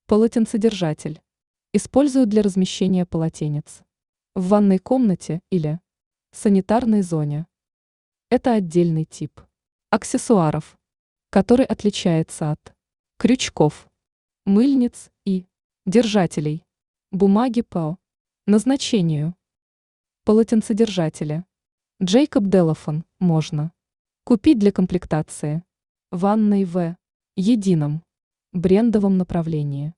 Полотенцедержатель. Используют для размещения полотенец в ванной комнате или санитарной зоне. Это отдельный тип аксессуаров, который отличается от крючков, мыльниц и держателей бумаги по назначению. Полотенцедержатели. Джейкоб Делафон можно купить для комплектации ванной в едином брендовом направлении.